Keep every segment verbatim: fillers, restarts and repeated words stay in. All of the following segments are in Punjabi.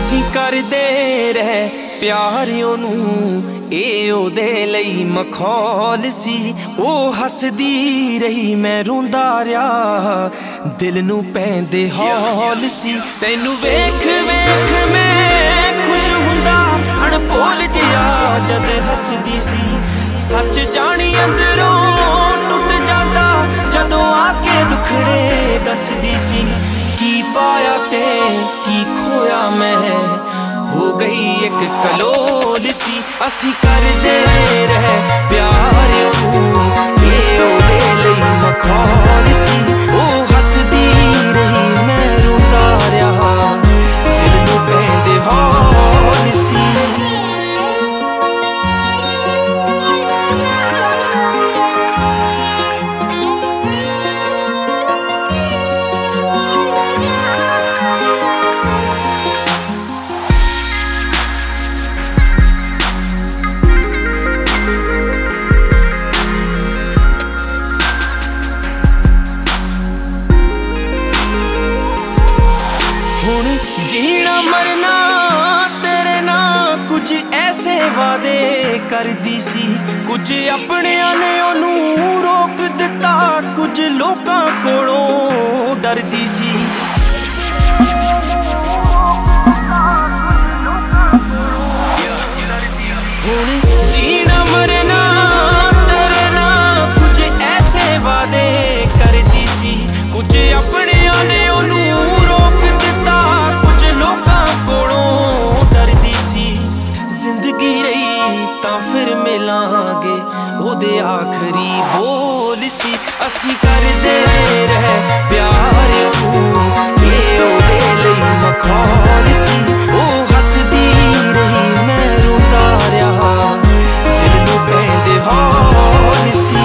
ਅਸੀਂ ਕਰਦੇ ਰਹਿ ਪਿਆਰ ਉਹਨੂੰ, ਇਹ ਉਹਦੇ ਲਈ ਮਖੌਲ ਸੀ। ਉਹ ਹੱਸਦੀ ਰਹੀ ਮੈਂ ਰੋਂਦਾ ਰਿਹਾ, ਦਿਲ ਨੂੰ ਪੈਂਦੇ ਹੌਲ ਸੀ। ਤੈਨੂੰ ਵੇਖ ਵੇਖ ਮੈਂ ਖੁਸ਼ ਹੁੰਦਾ, ਅਣਭੋਲ ਜਿਹਾ ਜਦ ਹੱਸਦੀ ਸੀ। ਸੱਚ ਜਾਣੀ ਅੰਦਰੋਂ ਟੁੱਟ ਜਾਂਦਾ ਜਦੋਂ ਆ ਕੇ ਦੁੱਖੜੇ ਦੱਸਦੀ ਸੀ। ਕੀ ਪਾਇਆ ਤੇ ਕੀ ਖੋਇਆ ਮੈਂ, ਹੋ ਗਈ ਇੱਕ ਕਲੋਲ ਸੀ। ਅਸੀਂ ਕਰਦੇ ਰਹਿ ਪਿਆਰ ਉਹਨੂੰ, ਇਹ ਉਹਦੇ ਲਈ ਮਖੌਲ ਸੀ। ਉਹ ਹੱਸਦੀ ਰਹੀ ਮੈਂ ਰੋਂਦਾ ਰਿਹਾ, ਦਿਲ ਨੂੰ ਪੈਂਦੇ ਹੌਲ ਸੀ। ਜੀਣਾ ਮਰਨਾ ਤੇਰੇ ਨਾਲ, ਕੁਝ ਐਸੇ ਵਾਦੇ ਕਰਦੀ ਸੀ। ਕੁਝ ਆਪਣਿਆਂ ਨੇ ਉਹਨੂੰ ਰੋਕ ਦਿੱਤਾ, ਕੁਝ ਲੋਕਾਂ ਕੋਲੋਂ ਡਰਦੀ ਸੀ। ਹੁਣ ਜੀਣਾ ਮਰਨਾ ਤੇਰੇ ਨਾਲ, ਕੁਝ ਐਸੇ ਵਾਦੇ ਕਰਦੀ ਸੀ। ਕੁਝ ਆਪਣਿਆਂ ਨੇ ਉਹਨੂੰ ਰੋਕ ਦਿੱਤਾ, ਲੋਕਾਂ ਕੋਲੋਂ ਡਰਦੀ ਸੀ। ਜ਼ਿੰਦਗੀ ਰਹੀ ਤਾਂ ਫਿਰ ਮਿਲਾਂਗੇ, ਉਹਦੇ ਆਖਰੀ ਬੋਲ ਸੀ। ਅਸੀਂ ਕਰਦੇ ਰਹਿ ਪਿਆਰ ਉਹਨੂੰ, ਇਹ ਉਹਦੇ ਲਈ ਮਖੌਲ ਸੀ। ਉਹ ਹੱਸਦੀ ਰਹੀ ਮੈਂ ਰੋਂਦਾ ਰਿਹਾ, ਦਿਲ ਨੂੰ ਪੈਂਦੇ ਹੌਲ ਸੀ।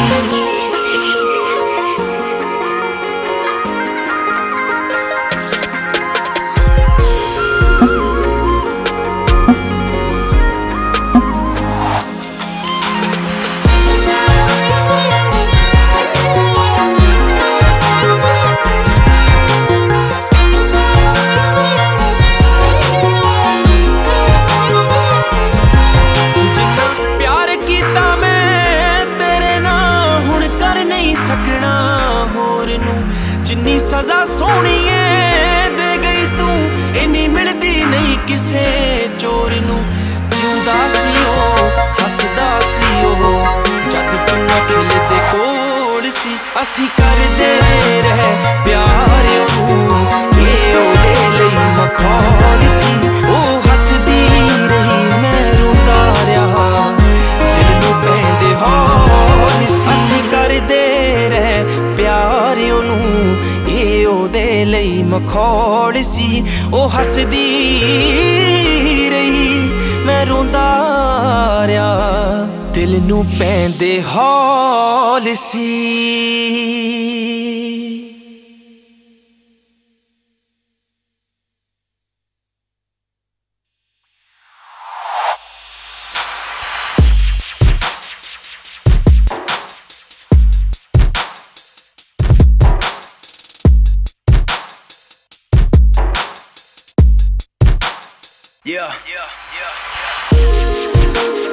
ਸਕਣਾ ਹੋਰ ਨੂੰ ਜਿੰਨੀ ਸਜ਼ਾ ਸੋਹਣੀਏ ਦੇ ਗਈ ਤੂੰ, ਇੰਨੀ ਮਿਲਦੀ ਨਹੀਂ ਕਿਸੇ ਚੋਰ ਨੂੰ। ਜਿਉਂਦਾ ਸੀ ਉਹ, ਹੱਸਦਾ ਸੀ ਉਹ, ਜਦ ਤੂੰ ਅਖਿਲ ਦੇ ਕੋਲ ਸੀ। ਅਸੀਂ ਕਰਦੇ ਰਹਿ ਪਿਆਰ ਉਹਨੂੰ, ਇਹ ਉਹਦੇ ਲਈ ਮਖੌਲ ਸੀ। ਉਹ ਹੱਸਦੀ ਰਹੀ ਮੈਂ ਰੋਂਦਾ ਰਿਹਾ, ਦਿਲ ਨੂੰ ਪੈਂਦੇ ਹੌਲ ਸੀ। ਅਸੀਂ ਕਰਦੇ ਪਿਆਰ ਉਹਨੂੰ, ਇਹ ਉਹਦੇ ਲਈ ਮਖੌਲ ਸੀ। ਉਹ ਹੱਸਦੀ ਰਹੀ ਮੈਂ ਰੋਂਦਾ ਰਿਹਾ, ਦਿਲ ਨੂੰ ਪੈਂਦੇ ਹੌਲ ਸੀ। Yeah, yeah, yeah, yeah.